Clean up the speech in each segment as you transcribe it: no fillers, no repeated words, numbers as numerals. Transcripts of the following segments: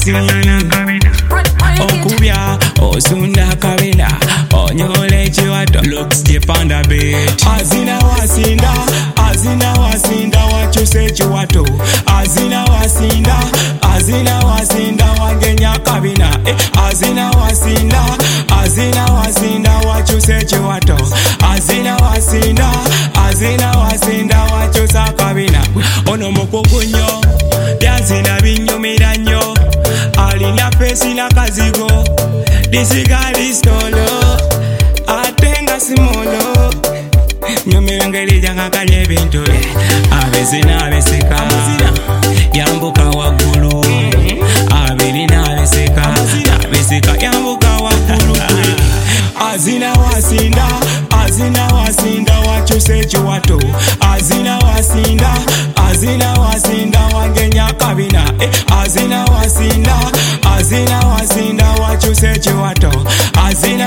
wasinda okubya osunda kabina onyole chiwato looks jepanda bit azina wasinda wachuse chiwato azina wasinda wangenya kabina azina wasinda wachuse chiwato azina wasinda wachusa kabina ono mukukunyo yazina binyumira nnyo alina pesi na kazigo disigali stolo atenga simolo nyumira ngeri jangakanye ebintu abezina abeseka yambuka waggulu abirina abeseka yambuka waggulu azina wasinda wachuse chiwato azina wasinda wangenya kabina azina wasinda wachuse chiwato azina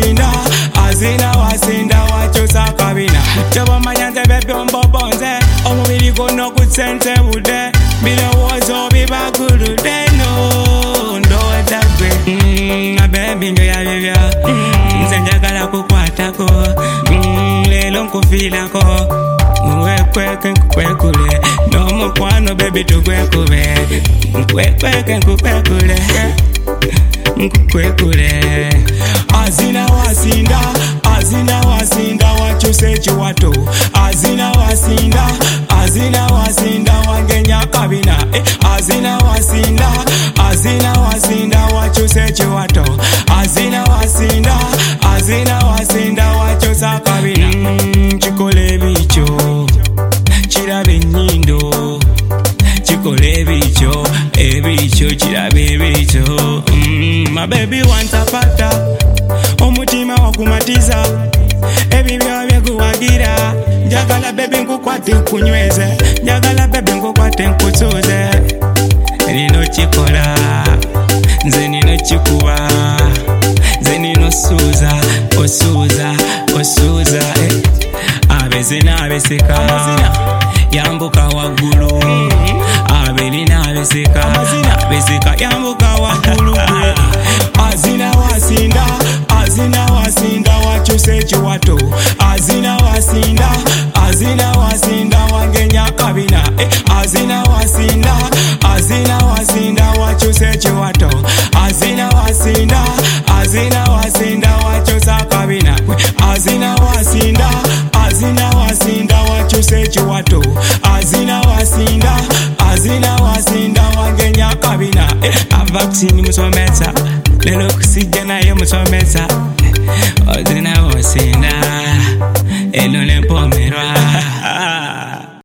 wasinda wachusa kabina chobomanya nzebe byombo bonze omubiri guno kusense bude birowoozo bibagulude ndowooza gwe abebi njo yabibya nze njagala kukwatako leero nkufiirako nkwekule n'omukwano bebi tukwekube nkwekule azina wasinda wachuse chiwato azina wasinda wangenya kabina azina wasinda wachuse chiwato azina wasinda wachusa kabina chikole bicho chirabe nyindo chikole ebicho chirabe ebicho my baby wantapata omutima wakumatiza ebibyo byekuwagira njagala baby nkukwate nkunyweze njagala baby nkukwate nkusuuze nino chikola nze nino chikuba nze nino osuuza abezina abeseka yambuka waggulu abirina abeseka yambuka waggulu azina wasinda wachuse chiwato azina wasinda wangenya kabina azina wasinda wachuse chiwato azina wasinda wachusa kabina azina wasinda wachuse chiwato azina wasinda wangenya kabina avaccine musomesa lelo kusijja naye musomesa azina wasinda